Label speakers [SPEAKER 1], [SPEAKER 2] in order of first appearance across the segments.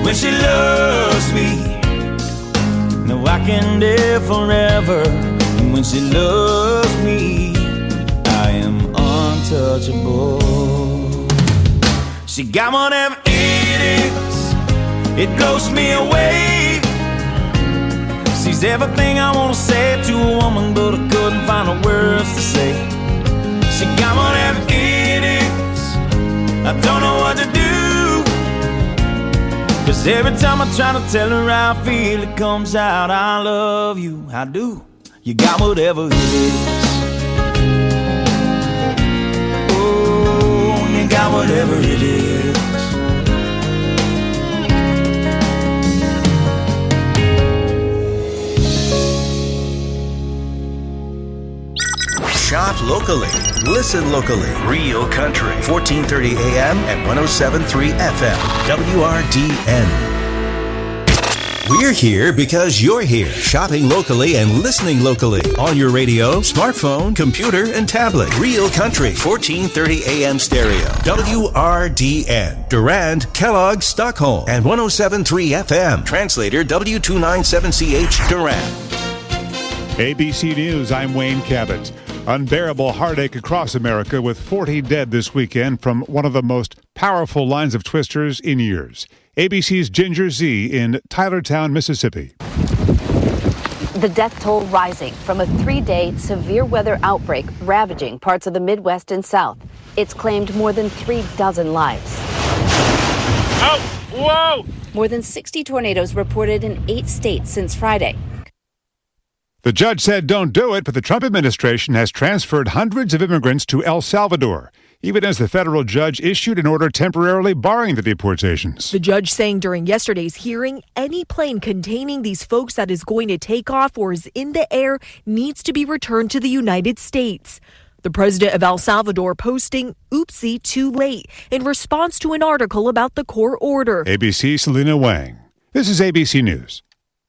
[SPEAKER 1] when she loves me. No, I can live forever. And when she loves me, I am untouchable. She got whatever it is, it blows me away. She's everything I want to say to a woman, but I couldn't find the words to say. She got whatever it is, I don't know what to do. 'Cause every time I try to tell her how I feel, it comes out, I love you, I do. You got whatever it is. Oh, you got whatever it is.
[SPEAKER 2] Shop locally. Listen locally. Real Country. 1430 AM and 107.3 FM. WRDN. We're here because you're here. Shopping locally and listening locally. On your radio, smartphone, computer, and tablet. Real Country. 1430 AM stereo. WRDN. Durand, Kellogg, Stockholm. And 107.3 FM. Translator W297CH Durand.
[SPEAKER 3] ABC News, I'm Wayne Cabot. Unbearable heartache across America with 40 dead this weekend from one of the most powerful lines of twisters in years. ABC's Ginger Z in Tylertown, Mississippi.
[SPEAKER 4] The death toll rising from a 3-day severe weather outbreak ravaging parts of the Midwest and South. It's claimed more than 36 lives.
[SPEAKER 5] Oh, whoa!
[SPEAKER 4] More than 60 tornadoes reported in 8 states since Friday.
[SPEAKER 3] The judge said don't do it, but the Trump administration has transferred hundreds of immigrants to El Salvador, even as the federal judge issued an order temporarily barring the deportations.
[SPEAKER 6] The judge saying during yesterday's hearing, any plane containing these folks that is going to take off or is in the air needs to be returned to the United States. The president of El Salvador posting, "Oopsie, too late," in response to an article about the court order.
[SPEAKER 3] ABC Selena Wang. This is ABC News.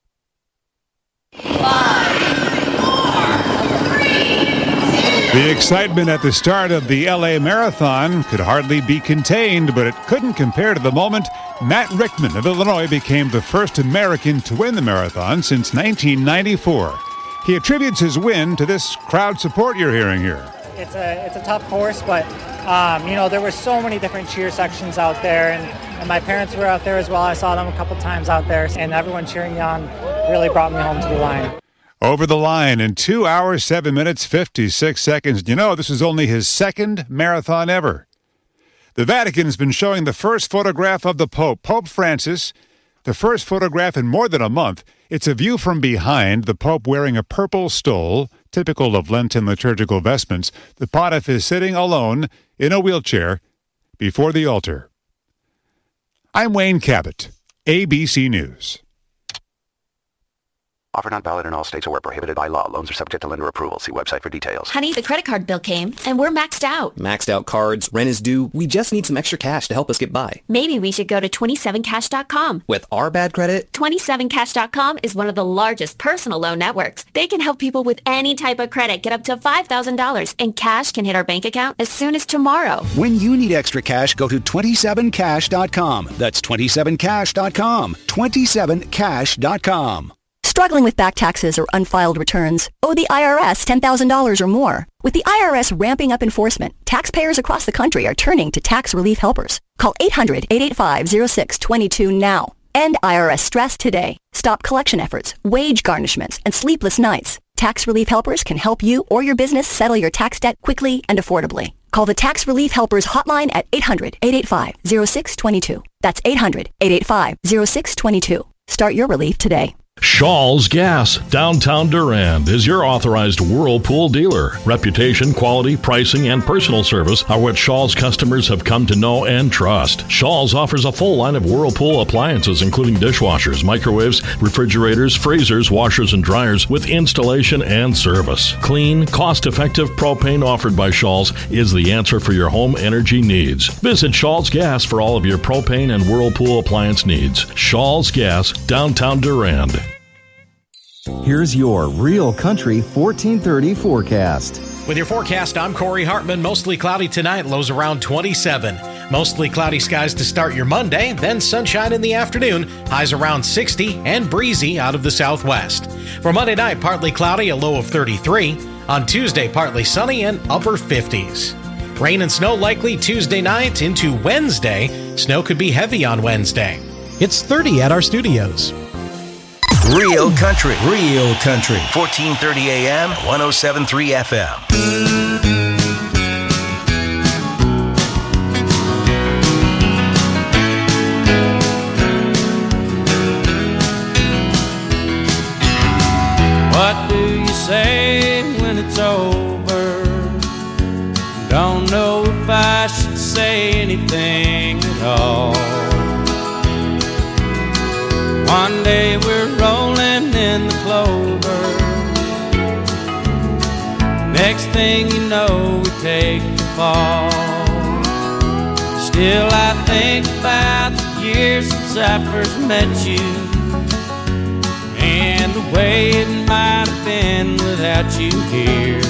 [SPEAKER 5] 5, 4, 3, 2.
[SPEAKER 3] The excitement at the start of the LA Marathon could hardly be contained, but it couldn't compare to the moment Matt Rickman of Illinois became the first American to win the marathon since 1994. He attributes his win to this crowd support you're hearing here.
[SPEAKER 7] It's a tough course, but there were so many different cheer sections out there, and my parents were out there as well. I saw them a couple times out there, and everyone cheering me on really brought me home to the line.
[SPEAKER 3] Over the line in 2 hours, 7 minutes, 56 seconds. This is only his second marathon ever. The Vatican has been showing the first photograph of the Pope, Pope Francis, the first photograph in more than a month. It's a view from behind, the Pope wearing a purple stole, typical of Lenten liturgical vestments. The pontiff is sitting alone in a wheelchair before the altar. I'm Wayne Cabot, ABC News.
[SPEAKER 8] Offer not valid in all states or where prohibited by law. Loans are subject to lender approval. See website for details.
[SPEAKER 9] Honey, the credit card bill came, and we're maxed out.
[SPEAKER 10] Maxed out cards, rent is due. We just need some extra cash to help us get by.
[SPEAKER 9] Maybe we should go to 27cash.com.
[SPEAKER 10] With our bad credit?
[SPEAKER 9] 27cash.com is one of the largest personal loan networks. They can help people with any type of credit get up to $5,000, and cash can hit our bank account as soon as tomorrow.
[SPEAKER 11] When you need extra cash, go to 27cash.com. That's 27cash.com. 27cash.com.
[SPEAKER 12] Struggling with back taxes or unfiled returns? Owe the IRS $10,000 or more? With the IRS ramping up enforcement, taxpayers across the country are turning to tax relief helpers. Call 800-885-0622 now. End IRS stress today. Stop collection efforts, wage garnishments, and sleepless nights. Tax relief helpers can help you or your business settle your tax debt quickly and affordably. Call the Tax Relief Helpers hotline at 800-885-0622. That's 800-885-0622. Start your relief today.
[SPEAKER 13] Shaw's Gas, downtown Durand, is your authorized Whirlpool dealer. Reputation, quality, pricing, and personal service are what Shaw's customers have come to know and trust. Shaw's offers a full line of Whirlpool appliances, including dishwashers, microwaves, refrigerators, freezers, washers, and dryers with installation and service. Clean, cost-effective propane offered by Shaw's is the answer for your home energy needs. Visit Shaw's Gas for all of your propane and Whirlpool appliance needs. Shaw's Gas, downtown Durand.
[SPEAKER 14] Here's your Real Country 1430 forecast.
[SPEAKER 15] With your forecast, I'm Corey Hartman. Mostly cloudy tonight, lows around 27. Mostly cloudy skies to start your Monday, then sunshine in the afternoon, highs around 60 and breezy out of the southwest. For Monday night, partly cloudy, a low of 33. On Tuesday, partly sunny and upper 50s. Rain and snow likely Tuesday night into Wednesday. Snow could be heavy on Wednesday. It's 30 at our studios.
[SPEAKER 2] Real country, 1430 AM, 107.3 FM.
[SPEAKER 16] What do you say when it's over? Don't know if I should say anything at all. One day we're rolling in the clover. Next thing you know, we take the fall. Still I think about the years since I first met you, and the way it might have been without you here.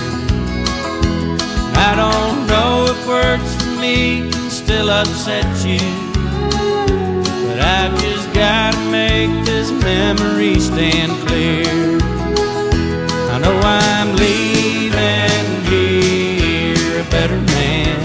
[SPEAKER 16] I don't know if words for me can still upset you, but I've just gotta make this memory stand clear. I know I'm leaving here a better man,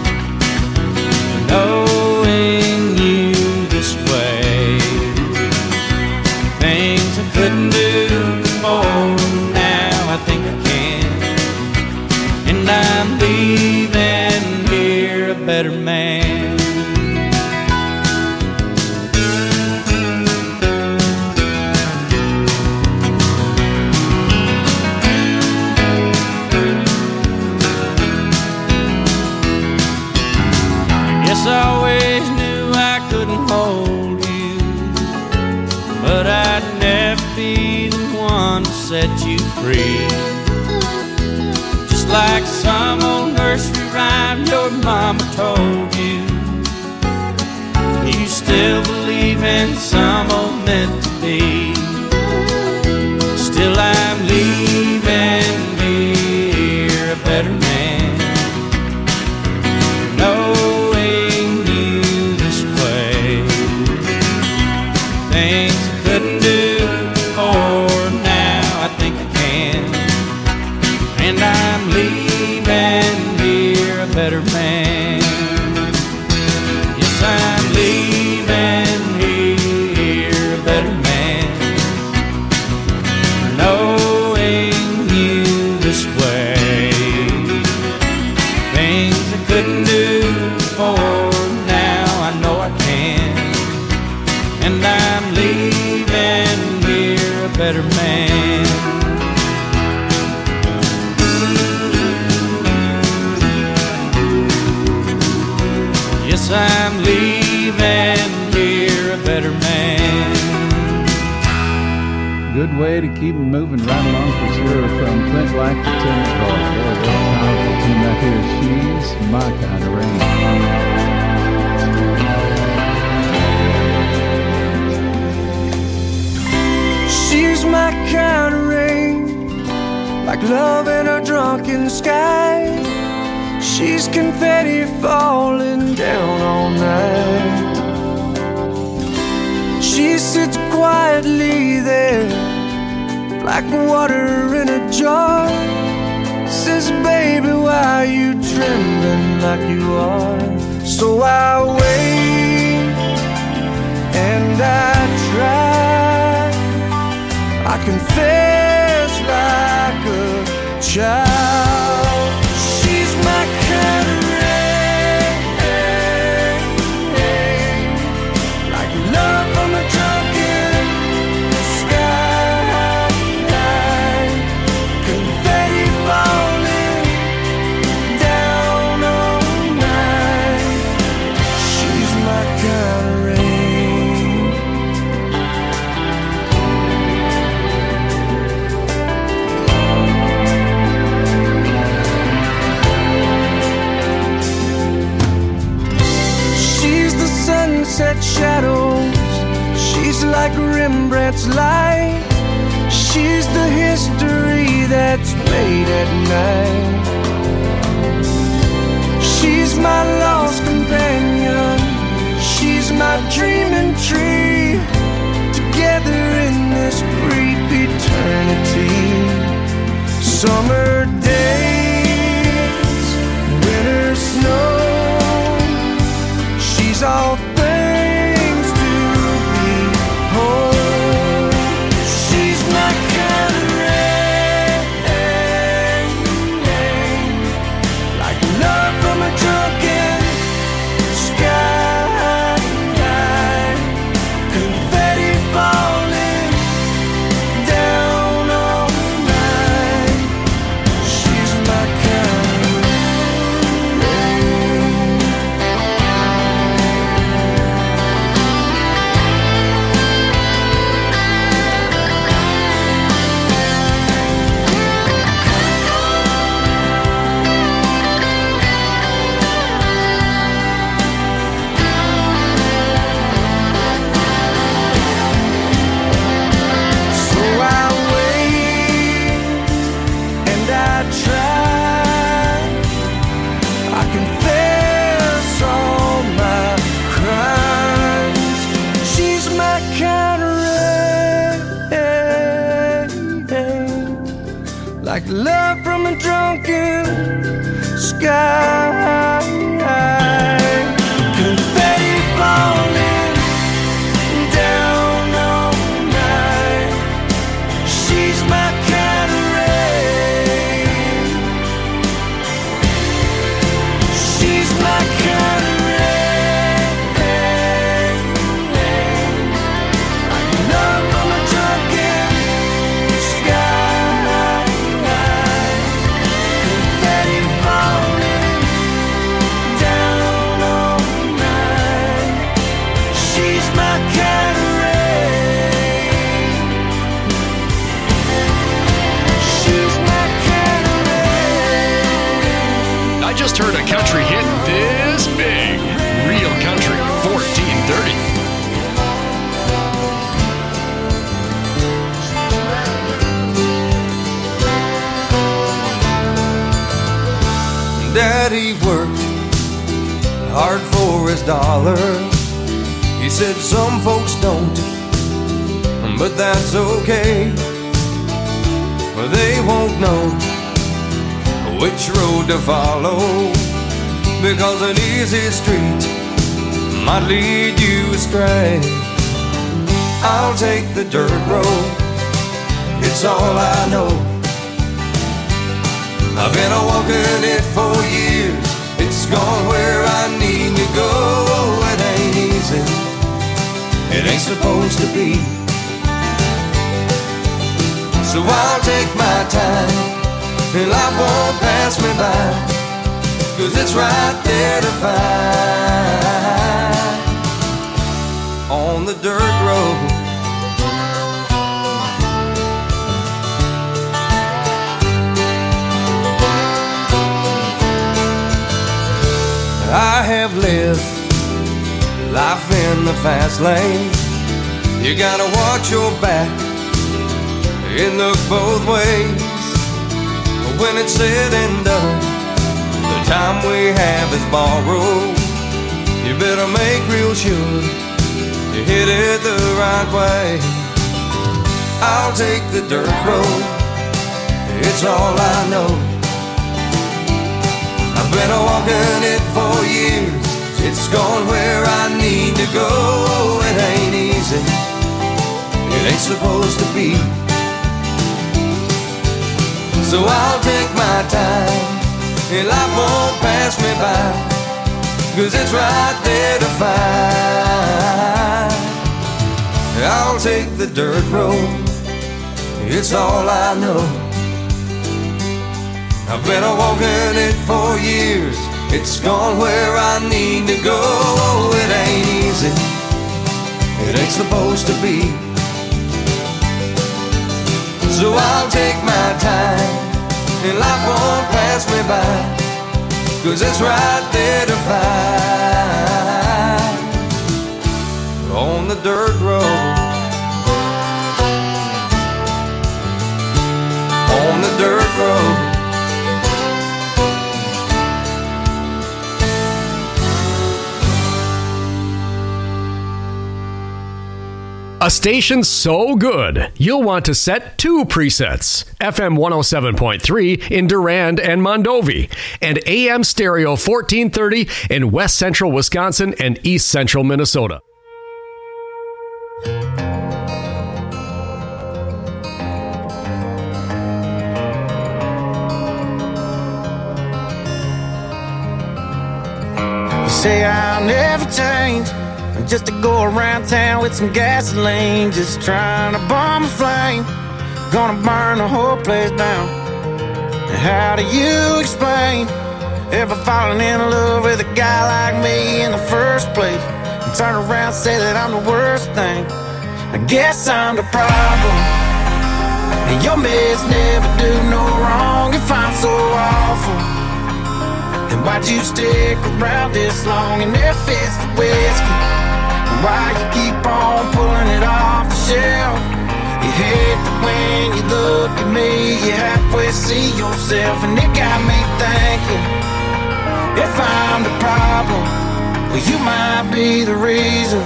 [SPEAKER 16] knowing you this way. Things I couldn't do before, now I think I can. And I'm leaving here a better man. Yes, I always knew I couldn't hold you, but I'd never be the one to set you free. Just like some old nursery rhyme your mama told you, you still believe in some old meant to be. Still I'm leaving here a better man, knowing you this way. Things I couldn't do before, now I think I can. And I'm leaving here a better man. Yes, I'm leaving here a better man, knowing you this way. Things I couldn't do before, now I know I can. And I'm leaving here a better man. Yes, I'm leaving here a better man.
[SPEAKER 17] Good way to keep them moving right along for sure. From Clint Black to Tim McCall. What a powerful team out here. She's my kind of rain.
[SPEAKER 18] She's my kind of rain, like love in a drunken sky. She's confetti falling down all night. She sits quietly there, like water in a jar. Says, baby, why are you trembling like you are? So I wait and I try. I confess like a child. She's my kind of rain, like love from a drunken sky. Confetti falling down all night. She's my kind of rain. Sunset shadows, she's like Rembrandt's light. She's the history that's made at night. She's my lost companion, my dreaming tree, together in this brief eternity. Summer days, winter snow, she's all things to behold. She's my kind of rain, like love from a drunken sky, confetti falling down on the night. She's my kind of rain. So I wait and I try. I confess all my crimes. She's my kind of rain, like love from a drunken sky. Confetti falling down all night. She's my kind of rain. She's my kind of rain, like love from a drunken sky. Confetti falling down all night. She's my kind of rain. She's my kind of rain.
[SPEAKER 19] I just heard a country hit this big. Real Country 1430.
[SPEAKER 18] Daddy worked hard for his dollar. He said some folks don't, but that's okay. Well, they won't know which road to follow, because an easy street might lead you astray. I'll take the dirt road, it's all I know. I've been a-walking it for years. It's gone where I need to go. It ain't easy, it ain't supposed to be. So I'll take my time, and life won't pass me by, 'cause it's right there to find on the dirt road. I have lived life in the fast lane. You gotta watch your back and look both ways. When it's said and done, the time we have is borrowed. You better make real sure you hit it the right way. I'll take the dirt road, it's all I know. I've been a-walking it for years. It's gone where I need to go. It ain't easy, it ain't supposed to be. So I'll take my time, and life won't pass me by, 'cause it's right there to find. I'll take the dirt road, it's all I know. I've been a-walking it for years. It's gone where I need to go. It ain't easy, it ain't supposed to be. So I'll take my time, and life won't pass me by, 'cause it's right there to find on the dirt road. On the dirt road.
[SPEAKER 20] A station so good, you'll want to set 2 presets. FM 107.3 in Durand and Mondovi, and AM stereo 1430 in West Central Wisconsin and East Central Minnesota.
[SPEAKER 16] You say I'll never change, just to go around town with some gasoline, just trying to bomb a flame, gonna burn the whole place down. And how do you explain ever falling in love with a guy like me in the first place, and turn around and say that I'm the worst thing? I guess I'm the problem, and your mess never do no wrong. If I'm so awful, then why'd you stick around this long? And if it's the whiskey, why you keep on pulling it off the shelf? You hate that when you look at me, you halfway see yourself. And it got me thinking, if I'm the problem, well, you might be the reason.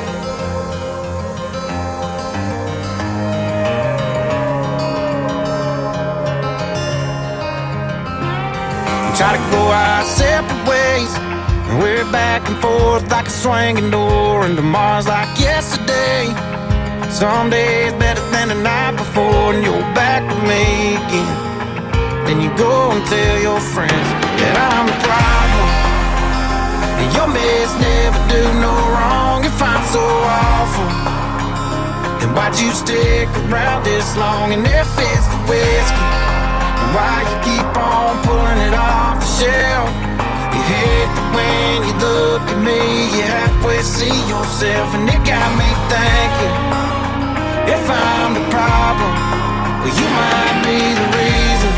[SPEAKER 16] We try to go our separate ways, and we're back and forth like a swinging door, and tomorrow's like yesterday. Some days better than the night before, and you're back with me again. Then you go and tell your friends that I'm the problem, and your mess never do no wrong. If I'm so awful, then why'd you stick around this long? And if it's the whiskey, then why you keep on pulling it off the shelf? You hate that when you look at me, you halfway see yourself. And it got me thinking, if I'm the problem, well, you might be the reason.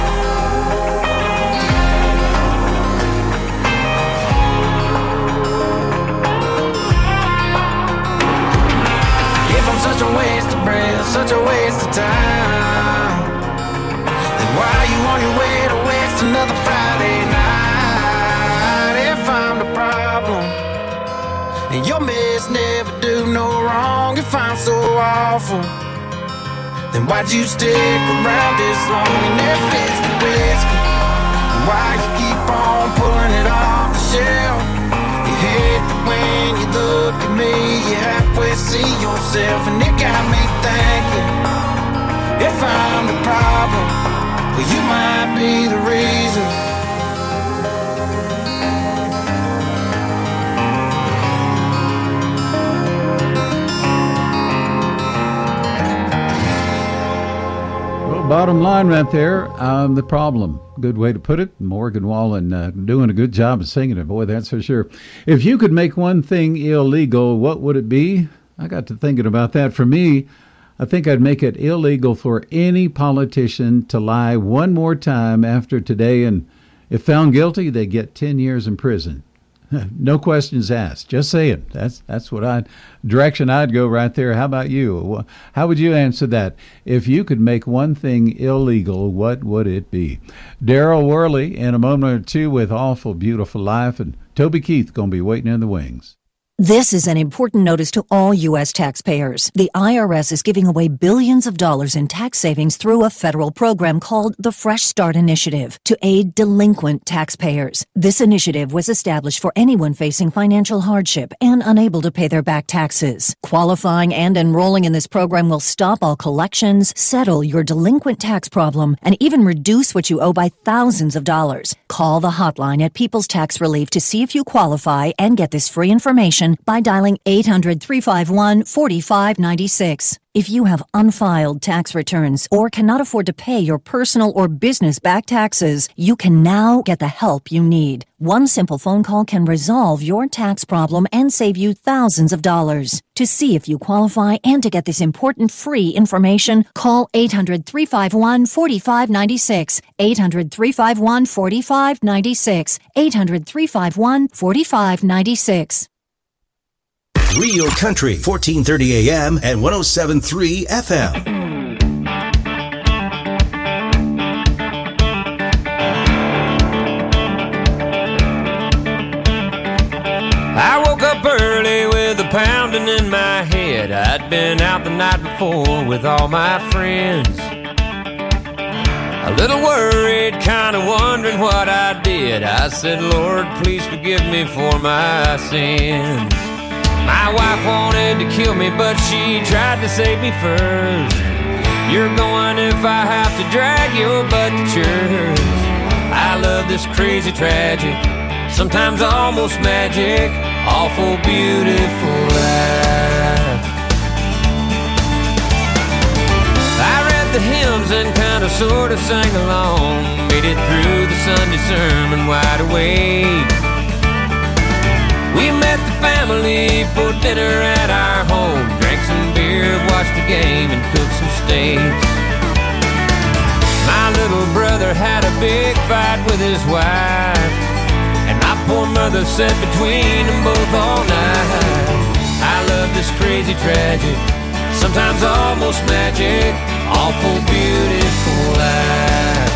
[SPEAKER 16] If I'm such a waste of breath, such a waste of time, then why are you on your way to waste another Friday night? I'm the problem, and your mess never do no wrong. If I'm so awful, then why'd you stick around this long? And if it's the whiskey, then why you keep on pulling it off the shelf? You hate that when you look at me, you halfway see yourself. And it got me thinking, if I'm the problem, well, you might be the reason.
[SPEAKER 17] Bottom line right there, I'm the problem. Good way to put it. Morgan Wallen doing a good job of singing it. Boy, that's for sure. If you could make one thing illegal, what would it be? I got to thinking about that. For me, I think I'd make it illegal for any politician to lie one more time after today, and if found guilty, they get 10 years in prison. No questions asked. Just saying. That's what direction I'd go right there. How about you? How would you answer that? If you could make one thing illegal, what would it be? Daryl Worley in a moment or two with Awful Beautiful Life, and Toby Keith going to be waiting in the wings.
[SPEAKER 21] This is an important notice to all U.S. taxpayers. The IRS is giving away billions of dollars in tax savings through a federal program called the Fresh Start Initiative to aid delinquent taxpayers. This initiative was established for anyone facing financial hardship and unable to pay their back taxes. Qualifying and enrolling in this program will stop all collections, settle your delinquent tax problem, and even reduce what you owe by thousands of dollars. Call the hotline at People's Tax Relief to see if you qualify and get this free information by dialing 800-351-4596. If you have unfiled tax returns or cannot afford to pay your personal or business back taxes, you can now get the help you need. One simple phone call can resolve your tax problem and save you thousands of dollars. To see if you qualify and to get this important free information, call 800-351-4596. 800-351-4596. 800-351-4596.
[SPEAKER 2] Real Country, 1430 AM and 107.3 FM.
[SPEAKER 1] I woke up early with a pound
[SPEAKER 16] building in my head. I'd been out the night before with all my friends. A little worried, kinda wondering what I did. I said, Lord, please forgive me for my sins. My wife wanted to kill me, but she tried to save me first. You're going if I have to drag your butt to church. I love this crazy, tragic, sometimes almost magic, awful beautiful life. I read the hymns and kinda sorta sang along, made it through the Sunday sermon wide awake. We met the family for dinner at our home, drank some beer, watched the game, and cooked some steaks. My little brother had a big fight with his wife, and my poor mother sat between them both all night. I love this crazy, tragic, sometimes almost magic, awful beautiful life.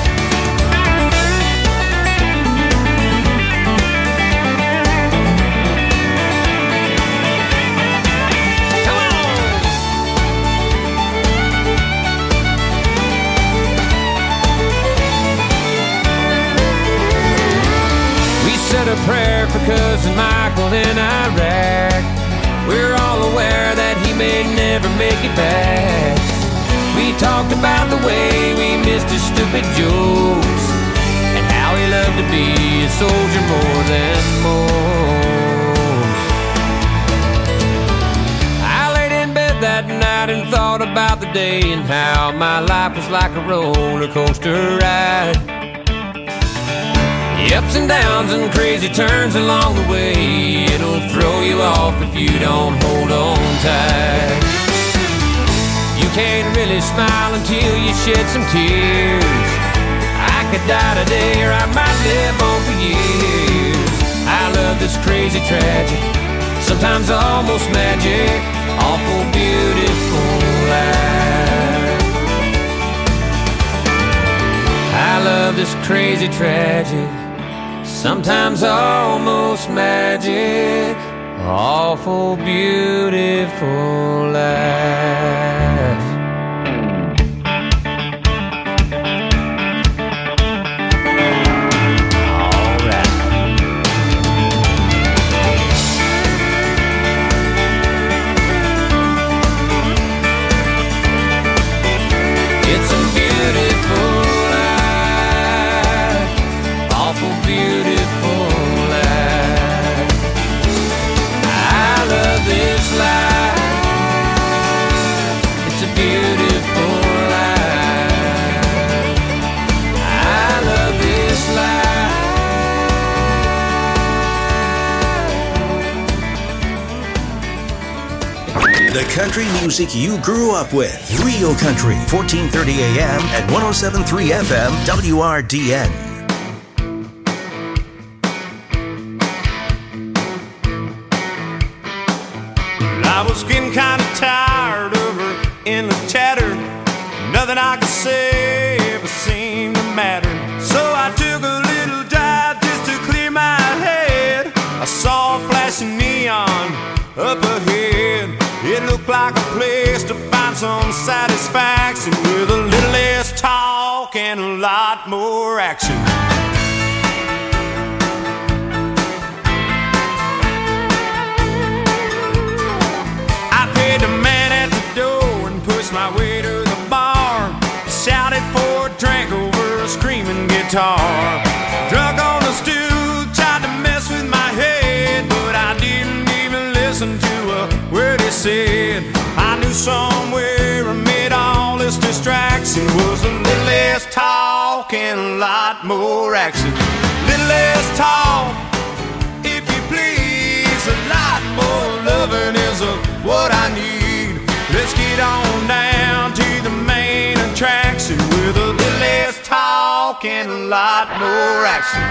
[SPEAKER 16] Said a prayer for cousin Michael in Iraq. We're all aware that he may never make it back. We talked about the way we missed his stupid jokes, and how he loved to be a soldier more than most. I laid in bed that night and thought about the day, and how my life was like a roller coaster ride. The ups and downs and crazy turns along the way, it'll throw you off if you don't hold on tight. You can't really smile until you shed some tears. I could die today or I might live on for years. I love this crazy, tragic, sometimes almost magic, awful beautiful life. I love this crazy, tragic, sometimes almost magic, awful beautiful life. All right. It's a beautiful life, awful beautiful life. I love this life. It's a beautiful life. I love this
[SPEAKER 2] life. The country music you grew up with. Real Country, 1430 AM at 107.3 FM, WRDN.
[SPEAKER 1] I was getting kind of tired of her endless chatter. Nothing I could say ever seemed to matter. So I took a little drive just to clear my head. I saw a flashing neon up ahead. It looked like a place to find some satisfaction, with a little less talk and a lot more action. The man at the door and pushed my way to the bar. Shouted for a drink over a screaming guitar. Drunk on the stool, tried to mess with my head, but I didn't even listen to a word he said. I knew somewhere amid all this distraction was a little less talk and a lot more action. Little less talk, if you please, a lot more loving is what I need. Let's get on down to the main attraction, with a little less talk and a lot more action.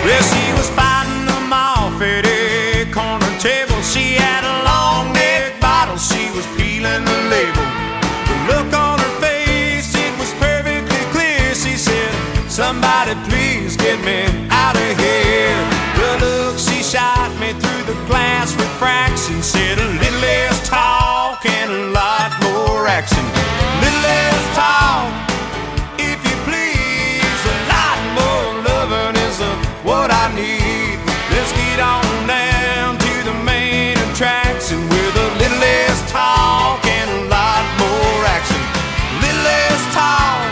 [SPEAKER 1] Well, she was fighting them off at a corner table. She had a long neck bottle, she was peeling the label. The look on her face, it was perfectly clear. She said, somebody please get me out of here. The look she shot me through the glass refraction said, a little less talk and a lot more action. A little less talk, if you please. A lot more loving is what I need. Let's get on down to the main attraction with a little less talk and a lot more action. A little less talk,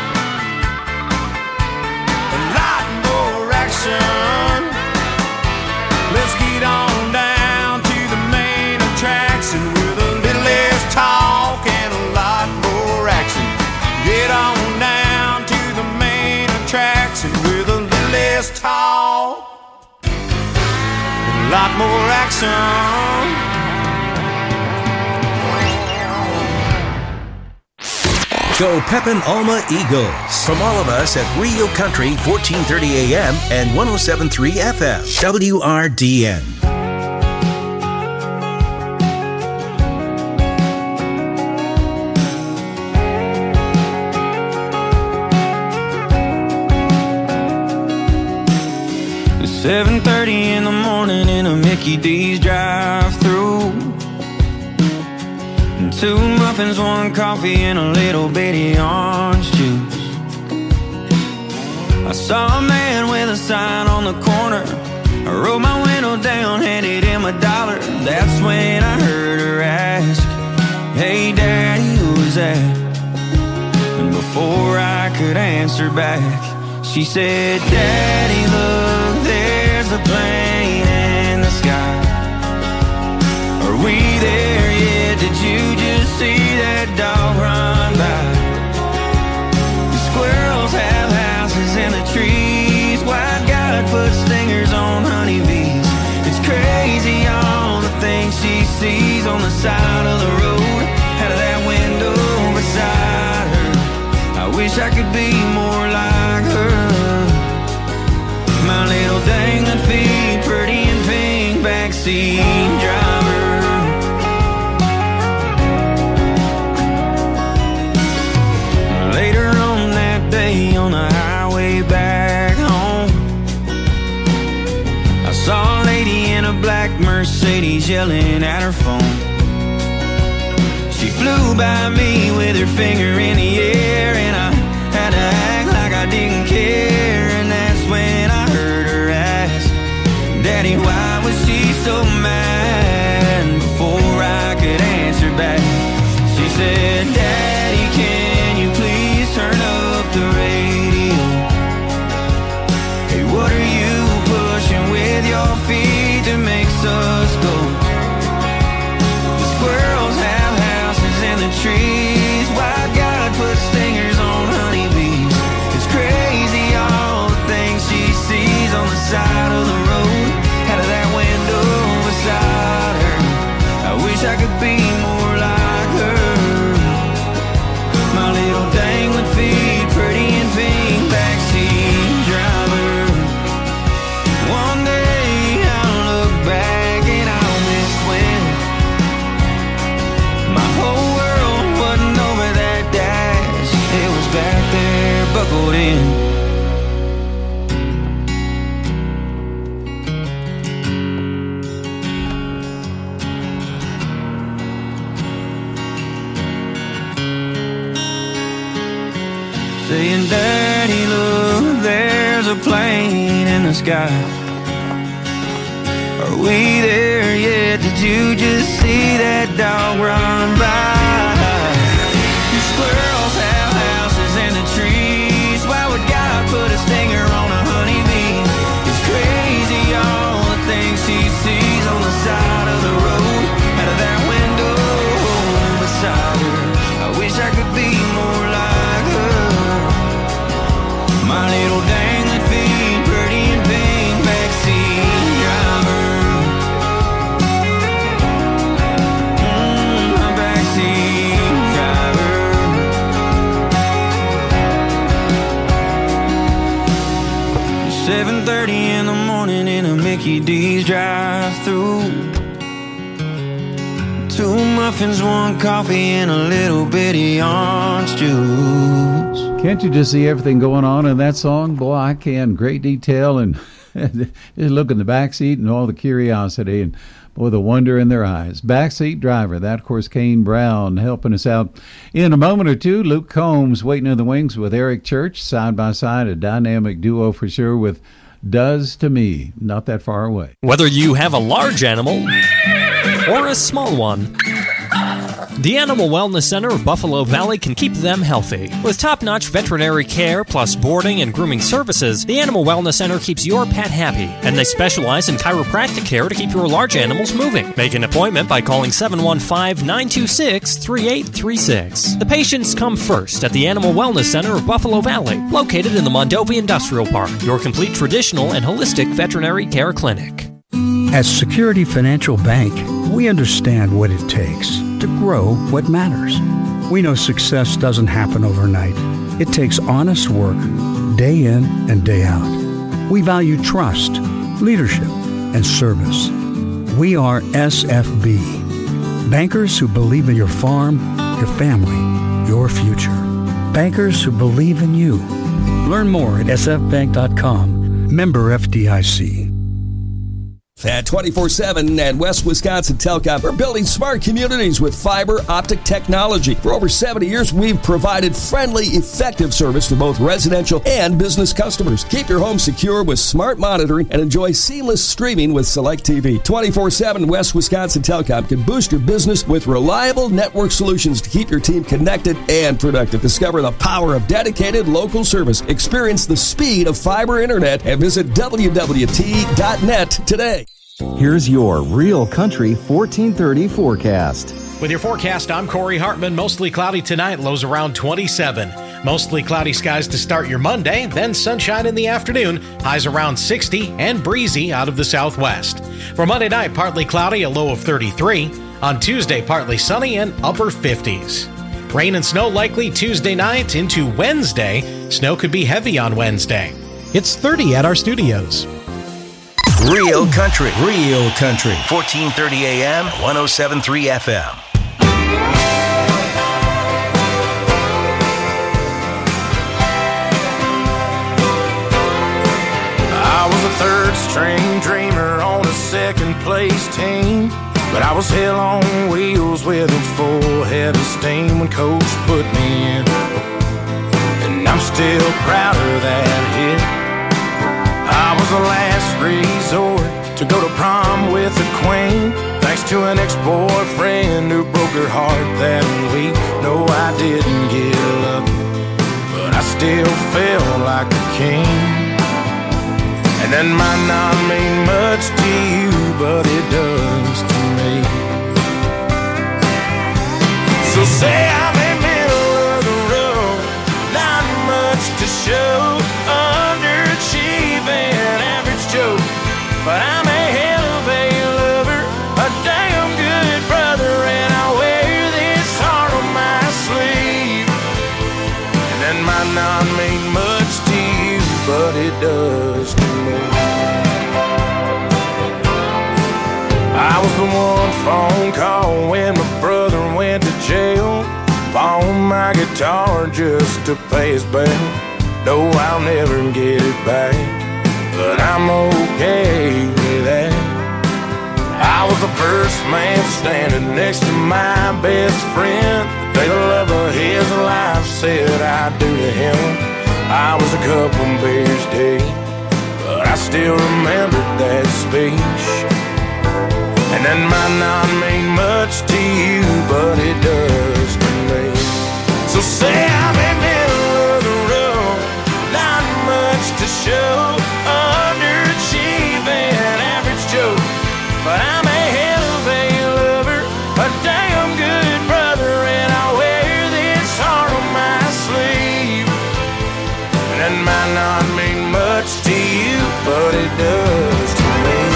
[SPEAKER 1] a lot more action. Let's get on down to the main attraction with a little less talk and a lot more action. Get on down to the main attraction with a little less talk, a lot more action.
[SPEAKER 2] Go Pepin Alma Eagles. From all of us at Real Country 1430 AM and 107.3 FM. WRDN.
[SPEAKER 16] It's 7:30 in the morning in a Mickey D's drive-thru. 2 muffins, 1 coffee, and a little bitty orange juice. I saw a man with a sign on the corner. I rolled my window down, handed him $1. That's when I heard her ask, hey daddy, who's that? And before I could answer back, she said, daddy, look, there's a plane in the sky. Are we there yet? Did you just see that dog run by? The squirrels have houses in the trees. White God put stingers on honeybees. It's crazy all the things she sees on the side of the road, out of that window beside her. I wish I could be more like her. My little dangling feet, pretty and pink, backseat driver. Later on that day on the highway back home, I saw a lady in a black Mercedes yelling at her phone. She flew by me with her finger in the air, and I had to act like I didn't care. And that's when I heard her ask, daddy, why was she so mad? And before I could answer back, she said, daddy, can you please turn up the radio? Hey, what are you pushing with your feet that makes us go? The squirrels have houses in the trees. Why God put stingers on honeybees? It's crazy all the things she sees on the side of the road, out of that window beside her. I wish I could be more like her. My little dangling feet, pretty and pink, backseat driver. One day I'll look back and I'll miss when my whole world wasn't over that dash. It was back there, buckled in. Saying, daddy, look, there's a plane in the sky. Are we there yet? Did you just see that dog run by? The squirrels have houses in the trees. Why would God put a stinger on a honeybee? It's crazy all the things she sees on the side of the road, out of that window beside her. I wish I could be more like her. My little dangling feet, pretty and pink, backseat driver. My backseat
[SPEAKER 1] 7:30 in the morning in a Mickey D's drive-thru. 2 muffins, 1 coffee, and a little bitty orange juice.
[SPEAKER 17] Can't you just see everything going on in that song? Boy, I can. Great detail, and just look in the back seat and all the curiosity, and boy, the wonder in their eyes. Backseat driver, that, of course, Kane Brown helping us out in a moment or two. Luke Combs waiting in the wings with Eric Church, side by side, a dynamic duo for sure with Does to Me, not that far away.
[SPEAKER 4] Whether you have a large animal or a small one, the Animal Wellness Center of Buffalo Valley can keep them healthy. With top-notch veterinary care plus boarding and grooming services, the Animal Wellness Center keeps your pet happy, and they specialize in chiropractic care to keep your large animals moving. Make an appointment by calling 715-926-3836. The patients come first at the Animal Wellness Center of Buffalo Valley, located in the Mondovi Industrial Park, your complete traditional and holistic veterinary care clinic.
[SPEAKER 22] At Security Financial Bank, we understand what it takes to grow what matters. We know success doesn't happen overnight. It takes honest work, day in and day out. We value trust, leadership, and service. We are SFB, bankers who believe in your farm, your family, your future. Bankers who believe in you. Learn more at sfbank.com. Member FDIC.
[SPEAKER 23] At 24/7 and West Wisconsin Telecom, we're building smart communities with fiber optic technology. For over 70 years, we've provided friendly, effective service to both residential and business customers. Keep your home secure with smart monitoring and enjoy seamless streaming with Select TV. 24/7 West Wisconsin Telecom can boost your business with reliable network solutions to keep your team connected and productive. Discover the power of dedicated local service. Experience the speed of fiber internet and visit WWT.net today.
[SPEAKER 14] Here's your Real Country 1430 forecast.
[SPEAKER 15] With your forecast, I'm Corey Hartman. Mostly cloudy tonight, lows around 27. Mostly cloudy skies to start your Monday, then sunshine in the afternoon, highs around 60 and breezy out of the southwest. For Monday night, partly cloudy, a low of 33. On Tuesday, partly sunny and upper 50s. Rain and snow likely Tuesday night into Wednesday. Snow could be heavy on Wednesday. It's 30 at our studios.
[SPEAKER 2] Real Country, 1430 AM, 107.3 FM.
[SPEAKER 1] I was a third-string dreamer on a second-place team, but I was hell on wheels with a full head of steam when Coach put me in, and I'm still proud of that hit. I was the last resort to go to prom with the queen, thanks to an ex-boyfriend who broke her heart that week. No, I didn't get lucky, but I still felt like a king. And that might not mean much to you, but it does to me. So say I'm in the middle of the road, not much to show, underachieving, average Joe, but I'm a hell of a lover, a damn good brother, and I wear this heart on my sleeve. And that might not mean much to you, but it does to me. I was the one phone call when my brother went to jail, bought my guitar just to pay his bail. No, I'll never get it back, but I'm okay with that. I was the first man standing next to my best friend, the day the love of his life said I do to him. I was a couple beers deep, but I still remember that speech. And that might not mean much to you, but it does to me. So say I'm in the middle of the road, not much to show, underachieving, average Joe, but I'm a hell of a lover, a damn good brother, and I wear this heart on my sleeve. And that might not mean much to you, but it does to me.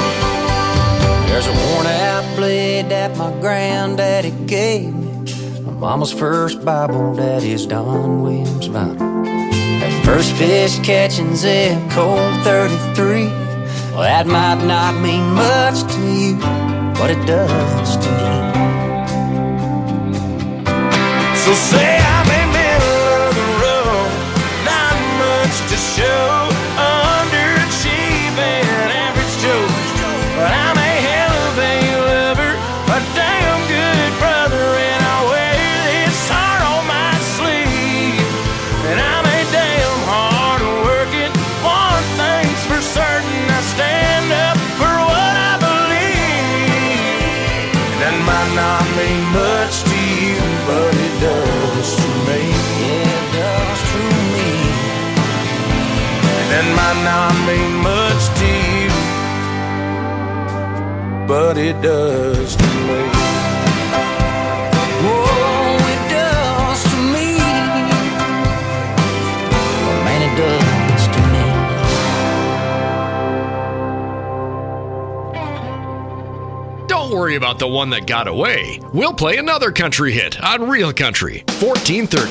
[SPEAKER 1] There's a worn-out blade that my granddaddy gave me.
[SPEAKER 16] Mama's first Bible, Daddy's Don Williams Bible. That first fish catching's in cold 33. Well, that might not mean much to you, but it does to me.
[SPEAKER 1] So say I'm in middle of the road, not much to show, underachieving average Joe, but I'm a hell of a lover, a damn good brother, and I wear this heart on my sleeve. And I'm a damn hard working, one thing's for certain, I stand up for what I believe. And that might not mean much to you, but it does to me.
[SPEAKER 16] Yeah, it does to me.
[SPEAKER 1] And that might not mean much to you, but it does to me.
[SPEAKER 16] Oh, it does to me. Oh, man, it does to me.
[SPEAKER 20] Don't worry about the one that got away. We'll play another country hit on Real Country 1430.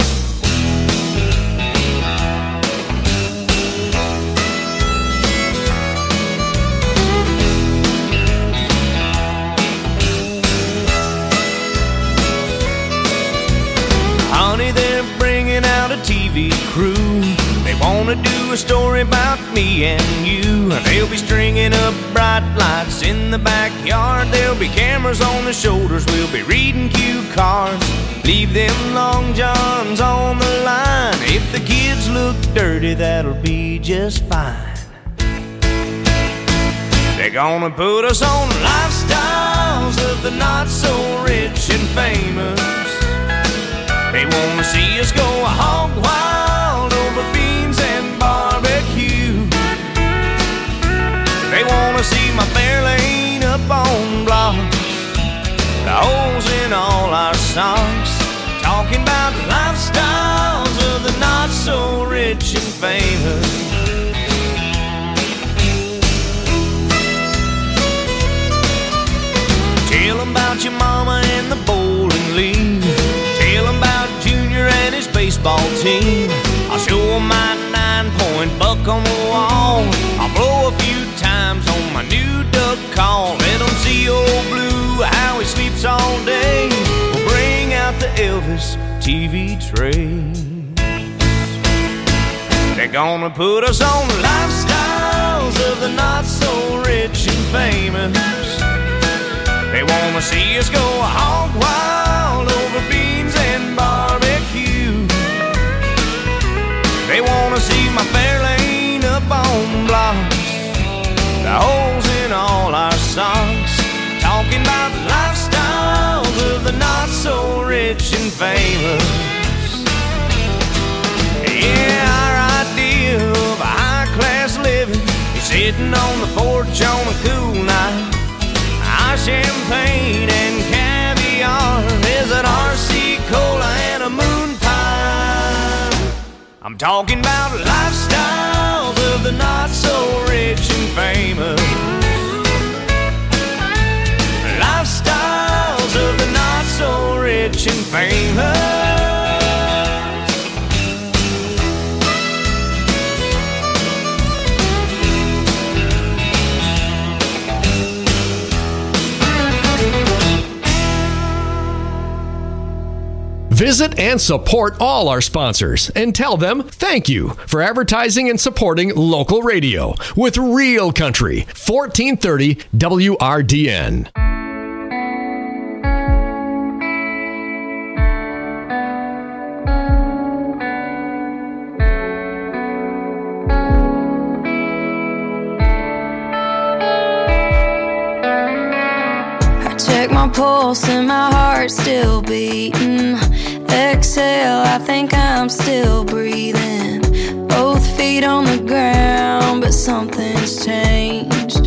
[SPEAKER 1] Honey, they're bringing out a TV crew. They wanna do a story about me and you. They'll be stringing up bright lights in the backyard. There'll be cameras on the shoulders. We'll be reading cue cards. Leave them long johns on the line. If the kids look dirty, that'll be just fine. They're gonna put us on lifestyles of the not so rich and famous. They wanna see us go hog wild over beans and barbecue. They wanna see my fair lane up on blocks, the holes in all our socks, talking about lifestyles of the not so rich and famous. Tell them about your mama and the bowling league. Tell them about Junior and his baseball team. I'll show them my 9-point buck on the wall. I'll blow a few times on my new duck call. Let them see old Blue, how he sleeps all day. We'll bring out the Elvis TV trays. They're gonna put us on lifestyles of the not so rich and famous. They wanna see us go hog wild over beans and barbecue. They wanna see my fair lane up on blocks, the holes in all our socks, talking about lifestyles of the not so rich and famous. Yeah, our idea of a high-class living is sitting on the porch on a cool night. Our champagne and caviar is an RC Cola and a moon pie. I'm talking about lifestyles of the not so rich and famous. Lifestyles of the not so rich and famous.
[SPEAKER 20] Visit and support all our sponsors and tell them thank you for advertising and supporting local radio with Real Country 1430 WRDN.
[SPEAKER 5] Check my pulse and my heart's still beating. Exhale, I think I'm still breathing. Both feet on the ground, but something's changed.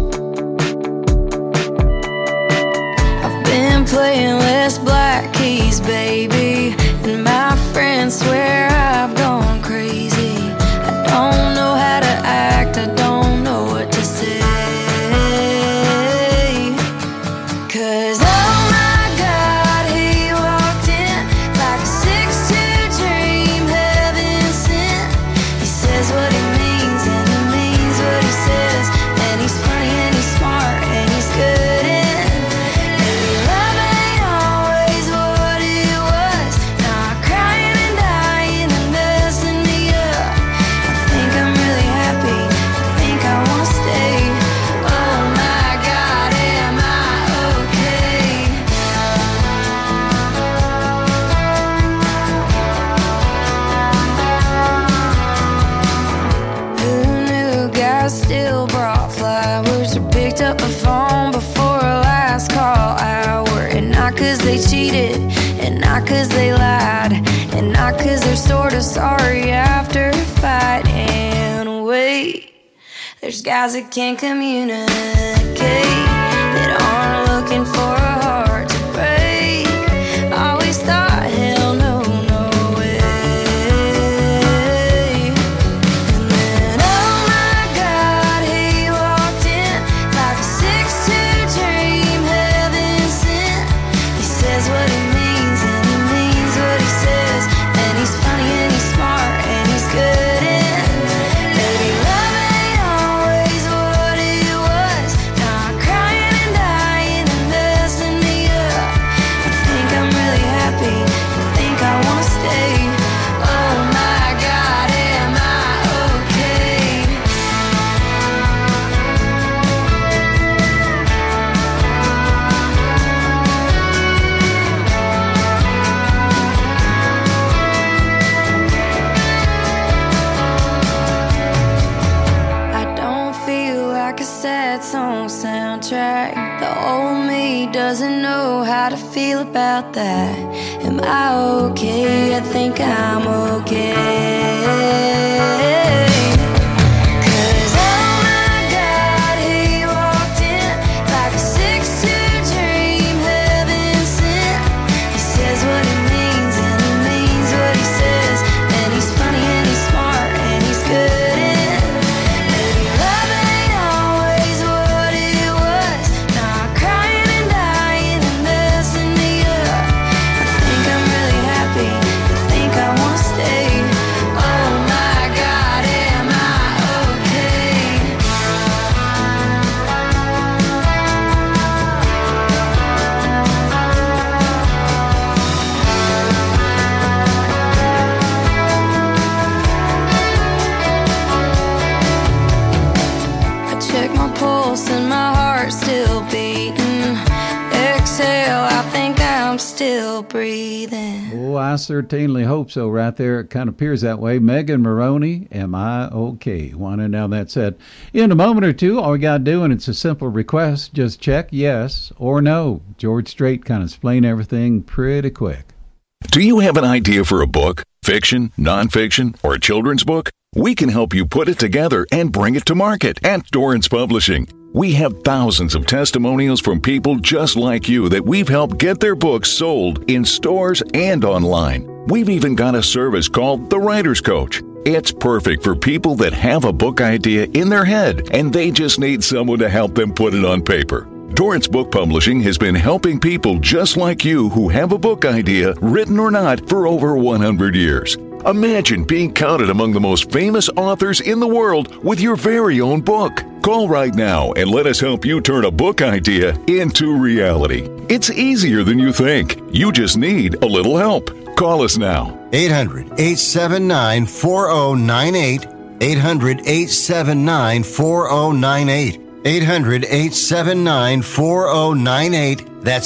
[SPEAKER 5] I've been playing less black keys, baby, and my friends swear I've gone crazy. I don't know how to act, I don't know what to say. 'Cause oh my God, he walked in And not 'cause they lied, and not 'cause they're sort of sorry after a fight. And wait, there's guys that can't communicate, that aren't looking for a heart to break. Always thought, hell no, no way. And then, oh my God, he walked in like a 6'2" dream, heaven sent. He says what he means and he means what he says. And he's funny and he's smart and he's good and maybe love ain't always what it was. Now I'm crying and dying and messing me up. I think I'm really happy, I think I wanna stay. Oh my God, am I okay? I don't feel like a sad song soundtrack. The old me doesn't know how to feel about that. Am I okay? I think I'm okay. 'Cause oh my God, he walked in like a 6'2" dream, heaven sent. He says what he means and he means what he says. And he's funny and he's smart and he's good and maybe love ain't always what it was. Now I'm crying and dying and messing me up. I think I'm really happy, I think I wanna stay. Oh my God, am I okay? I check my pulse and my heart's still beating. Exhale, I think I'm still breathing.
[SPEAKER 17] Oh, I certainly hope so right there. It kind of appears that way. Megan Maroney, am I okay? Wanting now that said. In a moment or two, all we got to do, and it's a simple request, just check yes or no. George Strait kind of explain everything pretty quick.
[SPEAKER 3] Do you have an idea for a book? Fiction, nonfiction, or a children's book? We can help you put it together and bring it to market at Dorrance Publishing. We have thousands of testimonials from people just like you that we've helped get their books sold in stores and online. We've even got a service called The Writer's Coach. It's perfect for people that have a book idea in their head and they just need someone to help them put it on paper. Dorrance Book Publishing has been helping people just like you who have a book idea, written or not, for over 100 years. Imagine being counted among the most famous authors in the world with your very own book. Call right now and let us help you turn a book idea into reality. It's easier than you think. You just need a little help. Call us now.
[SPEAKER 6] 800-879-4098. 800-879-4098. 800-879-4098. That's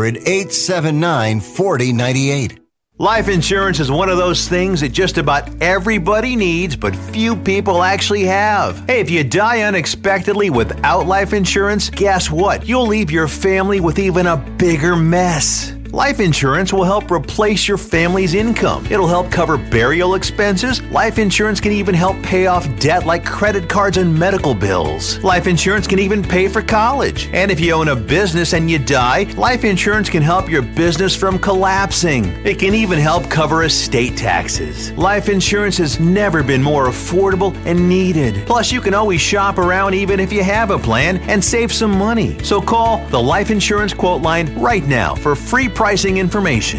[SPEAKER 6] 800-879-4098.
[SPEAKER 7] Life insurance is one of those things that just about everybody needs, but few people actually have. Hey, if you die unexpectedly without life insurance, guess what? You'll leave your family with even a bigger mess. Life insurance will help replace your family's income. It'll help cover burial expenses. Life insurance can even help pay off debt like credit cards and medical bills. Life insurance can even pay for college. And if you own a business and you die, life insurance can help your business from collapsing. It can even help cover estate taxes. Life insurance has never been more affordable and needed. Plus, you can always shop around even if you have a plan and save some money. So call the Life Insurance Quote Line right now for free pricing information.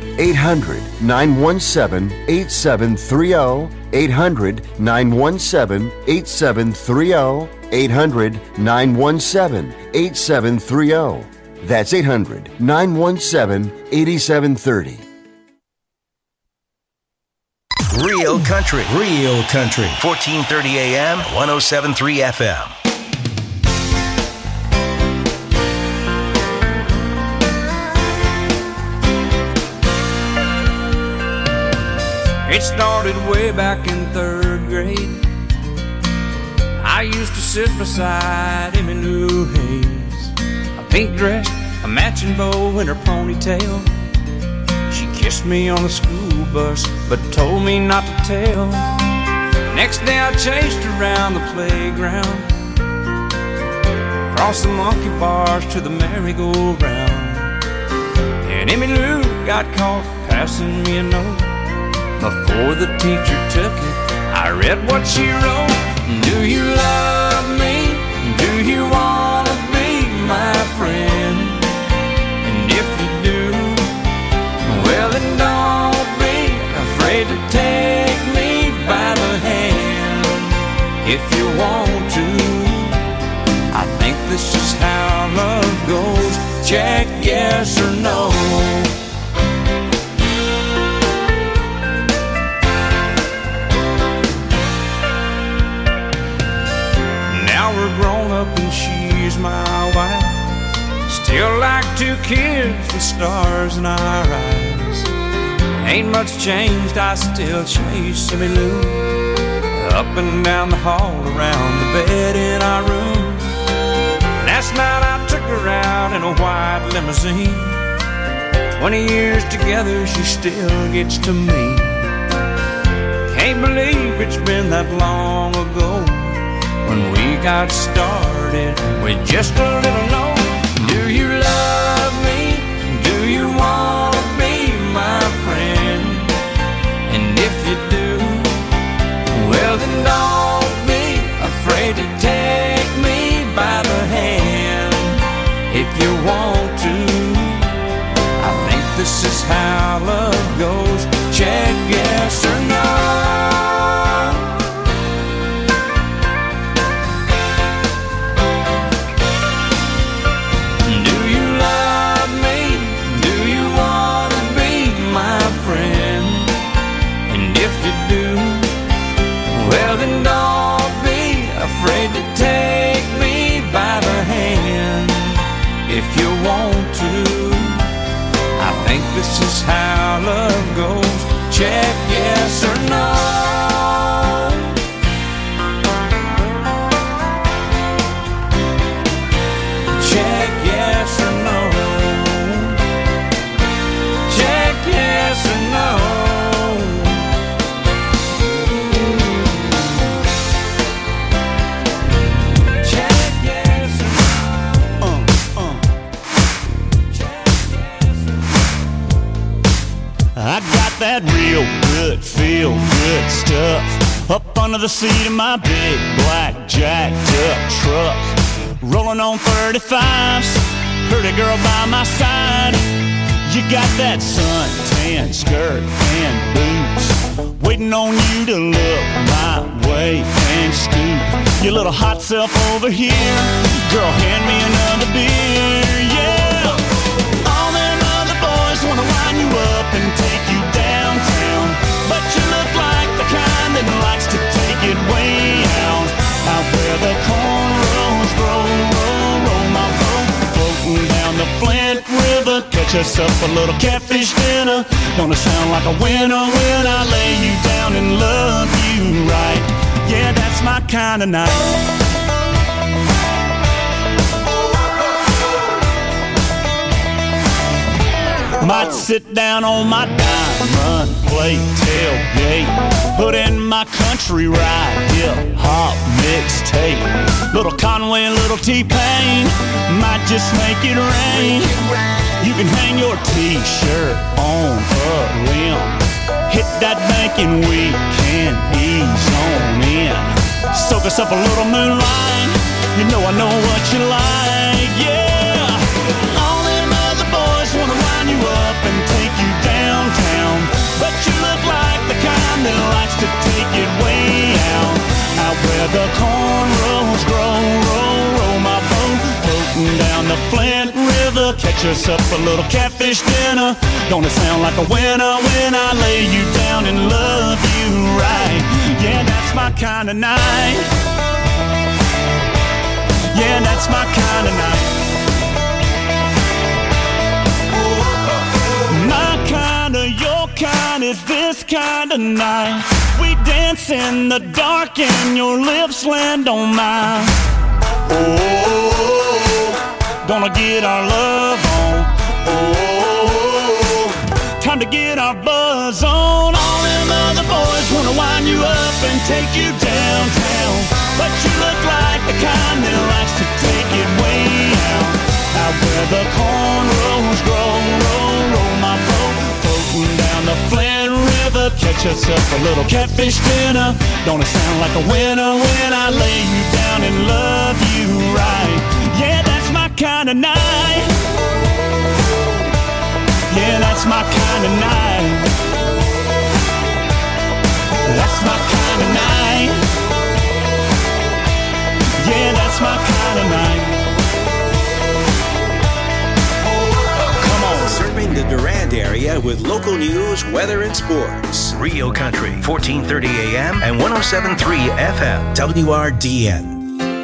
[SPEAKER 6] 800-917-8730. 800-917-8730. 800-917-8730. That's 800-917-8730.
[SPEAKER 2] Real country. 1430 AM, 107.3 FM.
[SPEAKER 16] It started way back in 3rd grade. I used to sit beside Emmy Lou Hayes, a pink dress, a matching bow, and her ponytail. kissed me on the school bus, but told me not to tell. Next day I chased around the playground, across the monkey bars to the merry-go-round. And Emmy Lou got caught passing me a note. Before the teacher took it, I read what she wrote. Do you love me? Do you want to be my friend? And if you do, well then don't be afraid to take me by the hand. If you want to, I think this is how love goes. Check yes or no. We're grown up and she's my wife. Still like two kids with stars in our eyes. Ain't much changed, I still chase Emmy Lou up and down the hall, around the bed in our room. Last night I took her out in a white limousine. 20 years together, she still gets to me. Can't believe it's been that long ago when we got started with just a little note. Do you love me? Do you want to be my friend? And if you do, well then don't be afraid to take me by the hand. If you want to, I think this is how love goes. Check yes or no. Well then don't be afraid to take me by the hand. If you want to, I think this is how love goes. Check yes or no. Check yes or no. Check yes or no.
[SPEAKER 1] I got that real good, feel good stuff up under the seat of my big black jacked up truck. Rolling on 35s, pretty girl by my side. You got that suntan skirt and boots, waiting on you to look my way and scoot your little hot self over here. Girl, hand me another beer, yeah. All them other boys wanna line you up and take you downtown, but you look like the kind that likes to take it way out. Out where the cornrows grow, roll my boat, floating down the Flint River. Catch us up a little catfish dinner. Gonna sound like a winner when I lay you down and love you right. Yeah, that's my kind of night. Might sit down on my diamond plate tailgate, put in my country ride, hip-hop mixtape. Little Conway and little T-Pain might just make it rain. You can hang your T-shirt on a limb, hit that bank and we can ease on in. Soak us up a little moonlight, you know I know what you like, yeah. All them other boys wanna line you up and take you downtown, but you look like the kind that likes to take it way out. Out where the cornrows grow, roll my boat, floating down the Flint River. Catch us up a little catfish dinner. Gonna sound like a winner when I lay you down and love you right. Yeah, that's my kind of night. Yeah, that's my kind of night. My kind of, your kind is this kind of night. We dance in the dark and your lips land on mine. Oh, gonna get our love on. Oh, time to get our buzz on. All them other boys wanna wind you up and take you downtown, but you look like the kind that likes to take it way out. Out where the cornrows grow, roll my boat, floating down the Flint River. Catch yourself a little catfish dinner. Don't it sound like a winner when I lay you down and love you right? Yeah, that's my kind of night. Yeah, that's my kind of night. That's my kind of night. Yeah, that's my kind of night.
[SPEAKER 2] Come on, serving the Durand area with local news, weather, and sports. Real Country, 1430 AM and 107.3 FM. WRDN.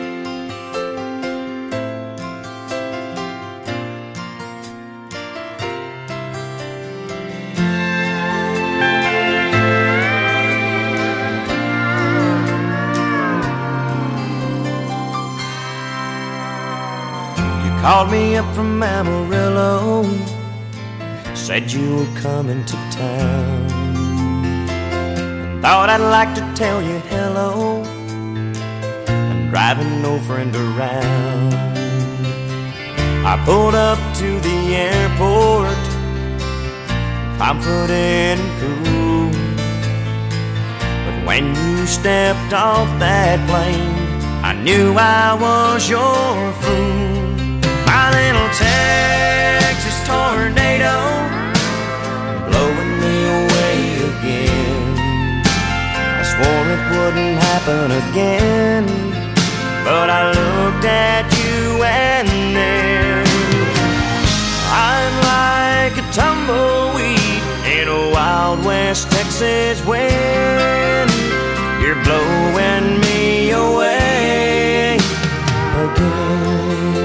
[SPEAKER 18] Called me up from Amarillo, said you were coming to town. Thought I'd like to tell you hello. I'm driving no friend around. I pulled up to the airport, confident and cool. But when you stepped off that plane, I knew I was your fool. My little Texas tornado, blowing me away again. I swore it wouldn't happen again, but I looked at you and then I'm like a tumbleweed in a Wild West Texas wind. You're blowing me away again.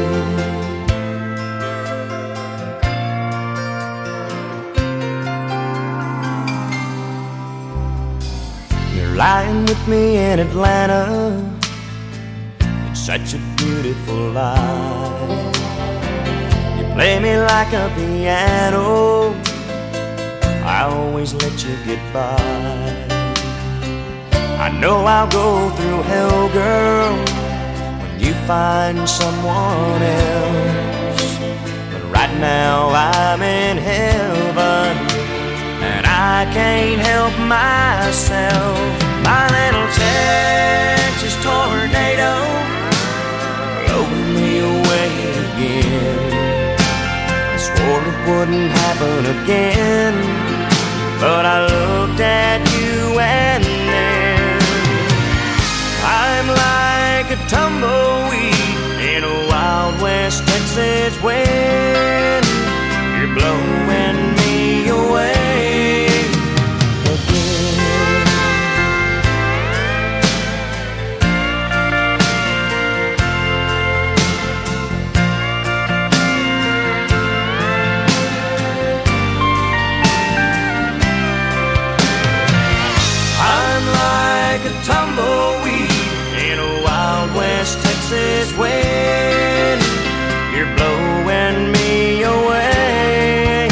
[SPEAKER 18] Lying with me in Atlanta, it's such a beautiful life. You play me like a piano, I always let you get by. I know I'll go through hell, girl, when you find someone else. But right now I'm in heaven, and I can't help myself. My little Texas tornado, blowing me away again. I swore it wouldn't happen again, but I looked at you and then I'm like a tumbleweed in a Wild West Texas wind. You're blowing me away again. I'm like a tumbleweed in a Wild West Texas wind. You're blowing me away.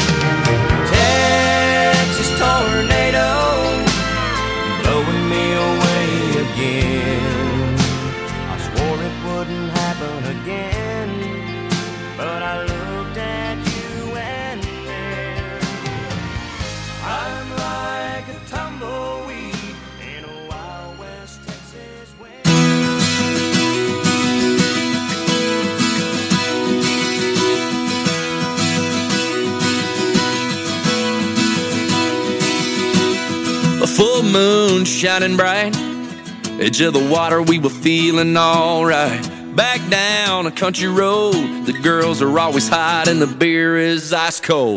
[SPEAKER 18] Texas tornado, blowing me away again. I swore it wouldn't happen again, but I looked at you and then I'm like a tumbleweed in a Wild West Texas wind.
[SPEAKER 8] A full moon shining bright, edge of the water, we were feeling alright. Back down a country road, the girls are always hot and the beer is ice cold.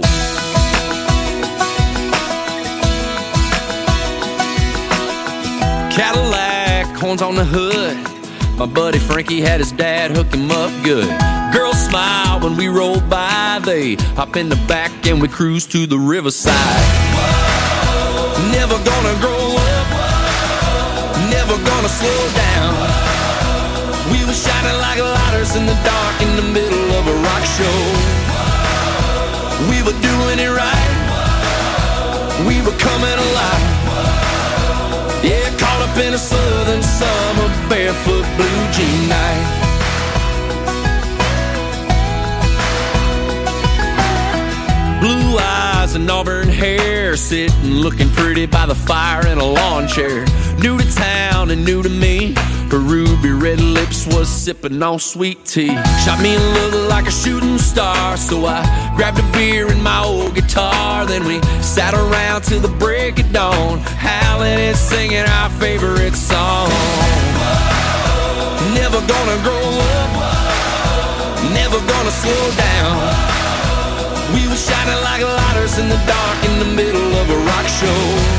[SPEAKER 8] Cadillac, horns on the hood, my buddy Frankie had his dad hook him up good. Girls smile when we roll by, they hop in the back and we cruise to the riverside. Never gonna grow up, never gonna slow down. We were shining like lighters in the dark in the middle of a rock show. We were doing it right, we were coming alive. Yeah, caught up in a southern summer, barefoot blue jean night. Blue eyes and auburn hair, sitting looking pretty by the fire in a lawn chair. New to town and new to me, her ruby red lips was sipping on sweet tea. Shot me a look like a shooting star, so I grabbed a beer and my old guitar. Then we sat around till the break of dawn, howling and singing our favorite song. Never gonna grow up, never gonna slow down. We were shining like lighters in the dark in the middle of a rock show.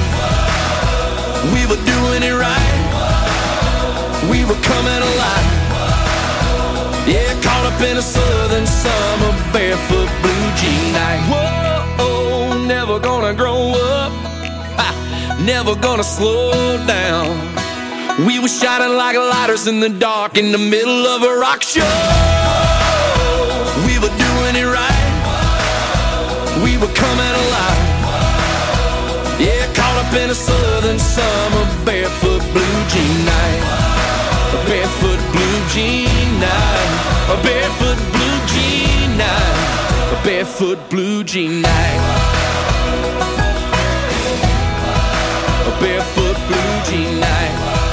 [SPEAKER 8] We were doing it right, we were coming alive. Yeah, caught up in a southern summer, barefoot blue jean night. Whoa, never gonna grow up, never gonna slow down. We were shining like lighters in the dark in the middle of a rock show. We were doing it right, we were coming alive. Yeah, caught up in a southern summer, barefoot blue jean night. A barefoot blue jean night. A barefoot blue jean night. A barefoot blue jean night. A barefoot blue jean night.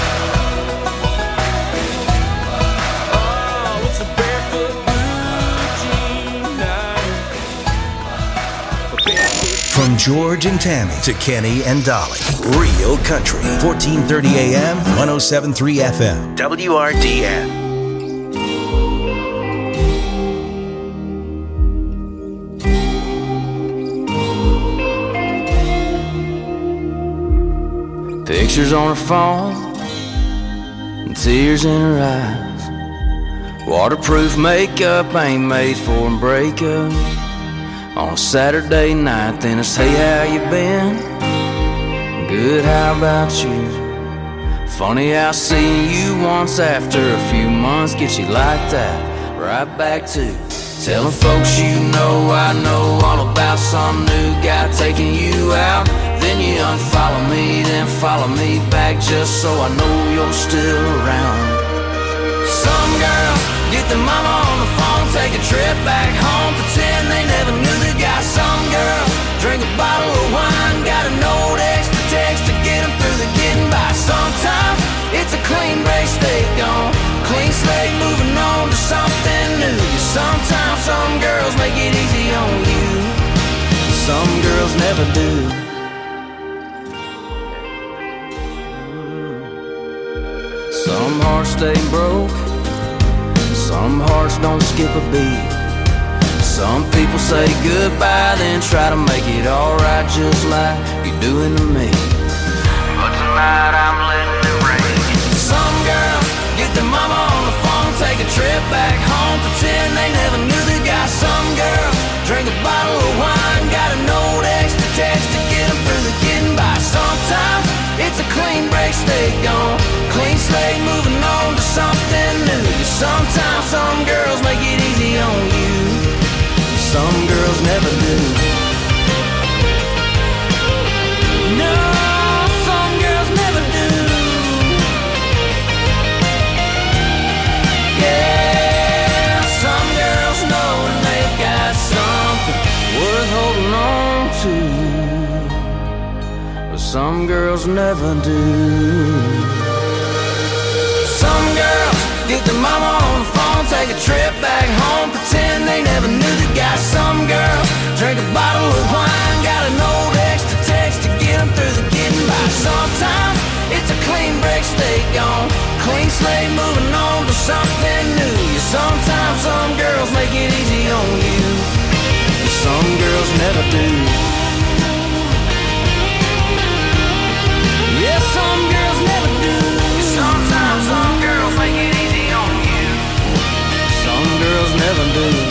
[SPEAKER 8] Oh, it's a barefoot blue jean night. A barefoot.
[SPEAKER 2] From George and Tammy to Kenny and Dolly. Real Country. 1430 AM, 107.3 FM. WRDN.
[SPEAKER 16] Pictures on her phone and tears in her eyes. Waterproof makeup ain't made for a breakup. On a Saturday night, then it's hey, how you been? Good, how about you? Funny how seeing you once after a few months gets you like that. Right back to telling folks you know I know all about some new guy taking you out. Then you unfollow me, then follow me back just so I know you're still around. Some girls get their mama on the phone, take a trip back home, pretend they never knew the guy. Some girls drink a bottle of wine, got a note extra text to get them through the getting by. Sometimes it's a clean break, stay gone, clean slate, moving on to something new. Sometimes some girls make it easy on you, some girls never do. Some hearts stay broke, some hearts don't skip a beat. Some people say goodbye, then try to make it alright just like you're doing to me. But tonight I'm letting it rain. Some girls get their mama on the phone, take a trip back home, pretend they never knew the guy. Some girls drink a bottle of wine, got a note extra text to get them through the getting by. Sometimes it's a clean break, stay gone, clean slate, moving on to something new. Sometimes some girls make it easy on you, some girls never do. No, some girls never do. Yeah, some girls know when they've got something worth holding on to, but some girls never do. Some girls get their mama on the phone, take a trip back home, pretend they never knew the guy. Some girls drink a bottle of wine, got a note extra text to get them through the getting by. Sometimes it's a clean break, stay gone, clean slate, moving on to something new. Sometimes some girls make it easy on you, some girls never do. Yeah, some girls never do. Sometimes some girls make it easy on you, some girls never do.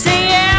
[SPEAKER 5] Say yeah.